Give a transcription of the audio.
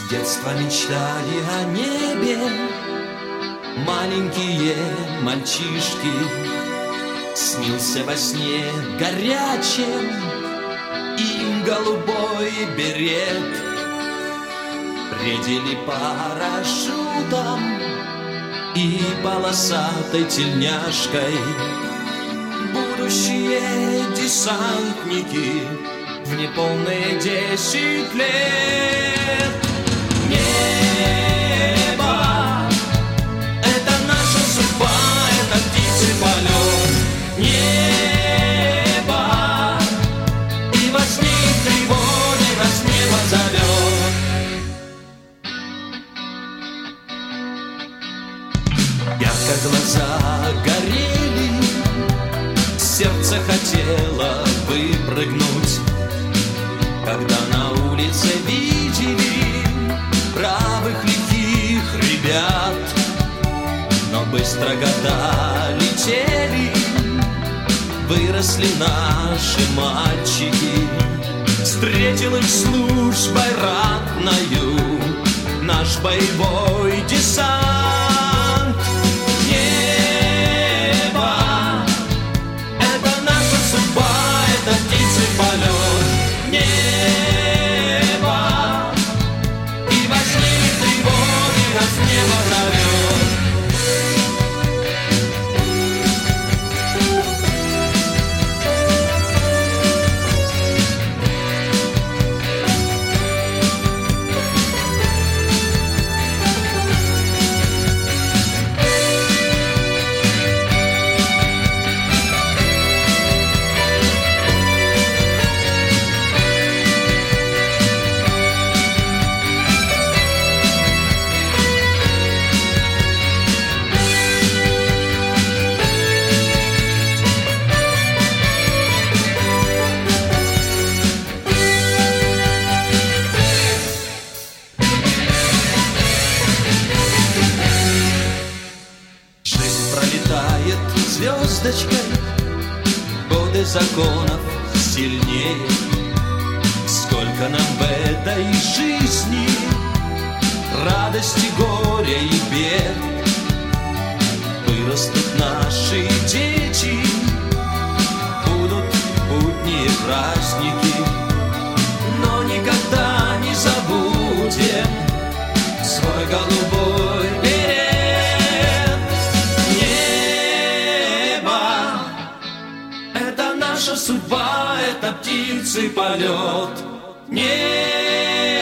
детства мечтали о небе маленькие мальчишки. Снился во сне горячем им голубой берет. Бредили парашютом и полосатой тельняшкой будущие десантники в неполные 10 лет. Небо — это наша судьба, это птичий полет. Небо — и во сне, и в тревоге нас небо зовет. Ярко глаза горели, сердце хотело выпрыгнуть, когда на улице видели бравых лихих ребят. Но быстро года летели, выросли наши мальчики. Встретил их службой ратною наш боевой десант. Небо — это наша судьба, это птичий полет. Небо — и во сне, и в тревоге нас небо зовет. Звездочкой, годы законов сильнее. Сколько нам в этой жизни радости, горя и бед. Вырастут наши дети, будут будни и праздники, но никогда не забудем свой голубой берег. Наша судьба — это птичий полет. Небо